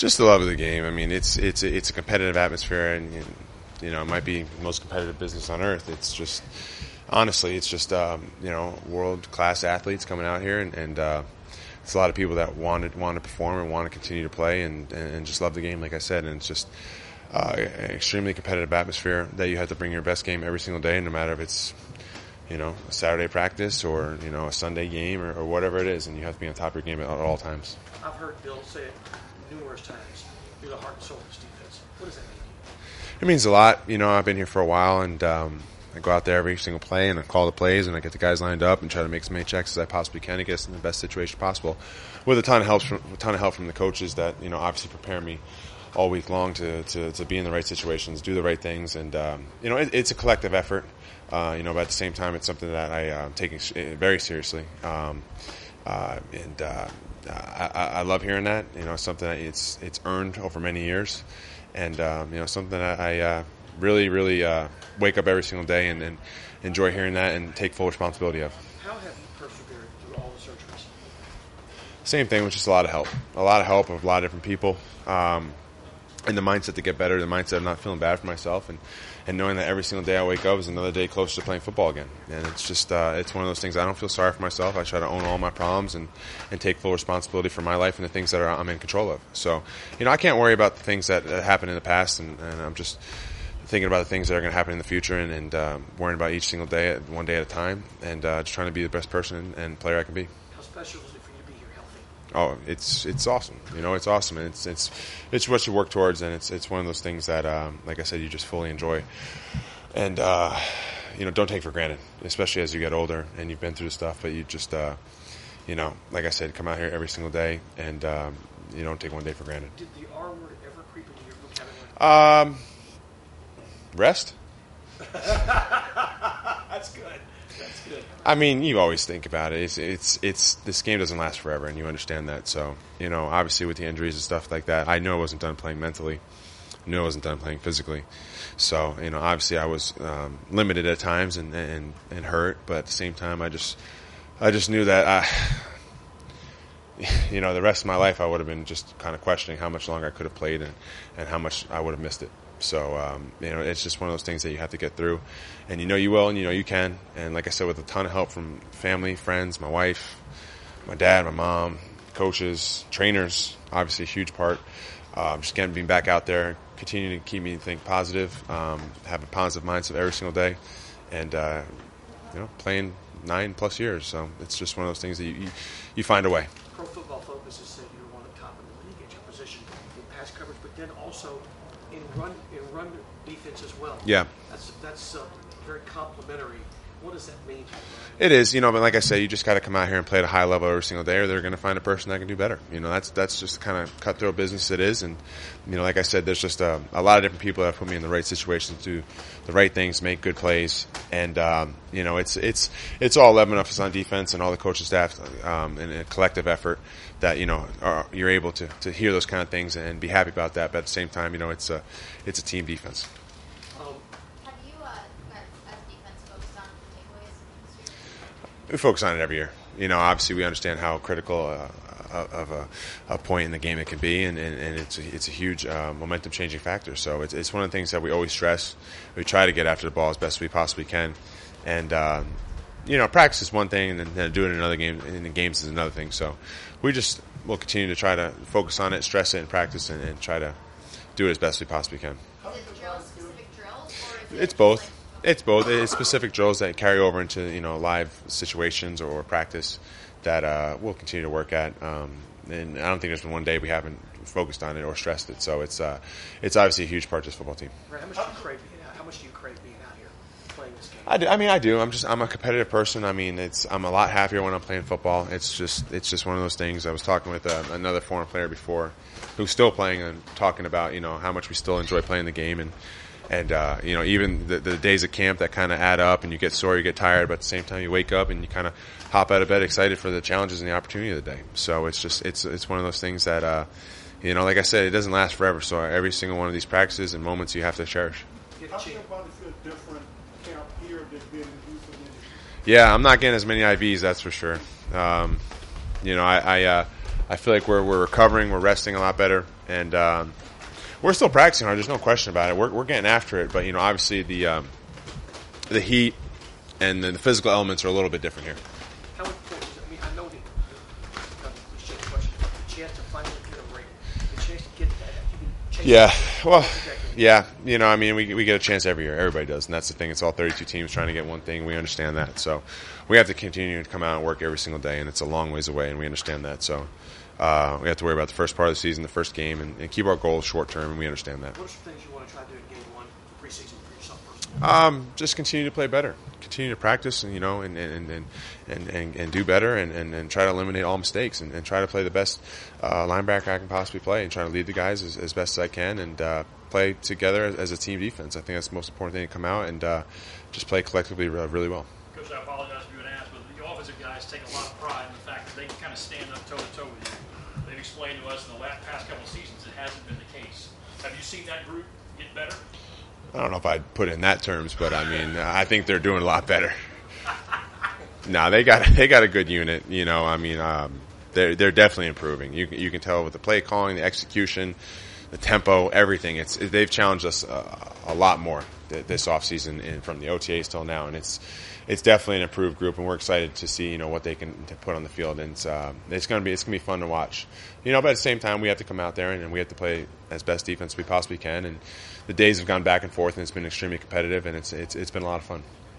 Just the love of the game. I mean, it's a competitive atmosphere, and it might be the most competitive business on earth. It's just, honestly, it's just world class athletes coming out here, and it's a lot of people that want to perform and want to continue to play, and just love the game, like I said. And it's just an extremely competitive atmosphere that you have to bring your best game every single day, no matter if it's a Saturday practice or a Sunday game or whatever it is, and you have to be on top of your game at all times. I've heard Bill say it numerous times. You're the heart and soul of this defense. What does that mean to you? It means a lot. I've been here for a while, and I go out there every single play, and I call the plays, and I get the guys lined up and try to make as many checks as I possibly can to get us in the best situation possible, with a ton of help from the coaches that obviously prepare me all week long to be in the right situations, do the right things, and it's a collective effort. But at the same time, it's something that I take very seriously, I love hearing that. It's something that it's earned over many years, and something that I really wake up every single day and enjoy hearing that and take full responsibility of. How have you persevered through all the surgeries? Same thing, which is a lot of help of a lot of different people, and the mindset to get better, the mindset of not feeling bad for myself, and knowing that every single day I wake up is another day closer to playing football again. And it's just it's one of those things. I don't feel sorry for myself. I try to own all my problems and take full responsibility for my life and the things that I'm in control of. So I can't worry about the things that happened in the past, and I'm just thinking about the things that are going to happen in the future, and worrying about each single day, one day at a time, and just trying to be the best person and player I can be. How special is it for you to be here healthy? Oh, it's awesome. It's awesome, and it's what you work towards, and it's one of those things that, like I said, you just fully enjoy, and don't take for granted, especially as you get older and you've been through the stuff. But you just, like I said, come out here every single day, and you don't take one day for granted. Did the R word ever creep into your vocabulary? Rest. That's good. That's good. I mean, you always think about it. It's this game doesn't last forever, and you understand that. So, obviously with the injuries and stuff like that, I knew I wasn't done playing mentally. I knew I wasn't done playing physically. So, obviously I was limited at times and hurt, but at the same time, I just knew that the rest of my life I would have been just kind of questioning how much longer I could have played and how much I would have missed it. So, it's just one of those things that you have to get through, and you will, and you can. And like I said, with a ton of help from family, friends, my wife, my dad, my mom, coaches, trainers, obviously a huge part. Just being back out there, continuing to keep me think positive, have a positive mindset every single day, and playing 9+ years. So it's just one of those things that you find a way. Pro Football Focus has said you're one of the top in the league at your position in pass coverage, but then also in run defense as well. Yeah, that's very complimentary. What does that mean to you? It is, but like I said, you just got to come out here and play at a high level every single day, or they're going to find a person that can do better. That's just kind of cutthroat business it is, and like I said, there's just a lot of different people that put me in the right situations to do the right things, make good plays, and it's all 11 of us on defense and all the coaching staff in a collective effort that you're able to hear those kind of things and be happy about that. But at the same time, it's a team defense. Have you, as defense, focused on takeaways this year? We focus on it every year. Obviously we understand how critical of a point in the game it can be, and it's a huge momentum changing factor. So it's one of the things that we always stress. We try to get after the ball as best we possibly can, and practice is one thing, and then do it in another game. In the games is another thing. So we'll continue to try to focus on it, stress it in practice, and try to do it as best we possibly can. Is it specific drills, or is It's both. It's both. It's specific drills that carry over into live situations or practice that we'll continue to work at. And I don't think there's been one day we haven't focused on it or stressed it. So it's obviously a huge part of this football team. How much do you crave being out here playing this game? I do. I'm a competitive person. I'm a lot happier when I'm playing football. It's just one of those things. I was talking with another former player before who's still playing and talking about how much we still enjoy playing the game, and even the days of camp that kind of add up, and you get sore, you get tired, but at the same time you wake up and you kind of hop out of bed excited for the challenges and the opportunity of the day. So it's one of those things that like I said, it doesn't last forever. So every single one of these practices and moments you have to cherish. How can your body feel different camp here than being in Houston? Yeah, I'm not getting as many IVs, that's for sure. I I feel like we're recovering, we're resting a lot better, and we're still practicing hard. There's no question about it. We're getting after it, but obviously the heat and the physical elements are a little bit different here. How important is it? I mean, I know that cliche question, but the chance to finally get a ring, the chance to get that, you can chase Yeah, well, Exactly. yeah, we get a chance every year. Everybody does, and that's the thing. It's all 32 teams trying to get one thing. We understand that, so we have to continue to come out and work every single day, and it's a long ways away, and we understand that. So we have to worry about the first part of the season, the first game, and keep our goals short term, and we understand that. What are some things you want to try to do in game one for preseason for yourself personally? Just continue to play better, continue to practice, and and do better, and try to eliminate all mistakes, and try to play the best linebacker I can possibly play, and try to lead the guys as best as I can, and play together as a team defense. I think that's the most important thing to come out and just play collectively really well. Coach, I apologize for being asked, but the offensive guys take a lot of pride in the fact that they can kind of stand up toe-to-toe with you. They've explained to us in the past couple of seasons it hasn't been the case. Have you seen that group get better? I don't know if I'd put it in that terms, but I mean, I think they're doing a lot better. No, they got a good unit. They're definitely improving. You can tell with the play calling, the execution, the tempo, everything. They've challenged us a lot more this offseason and from the OTAs till now, and it's definitely an improved group, and we're excited to see what they can put on the field, and it's gonna be fun to watch. But at the same time, we have to come out there and we have to play as best defense we possibly can, and the days have gone back and forth, and it's been extremely competitive, and it's been a lot of fun.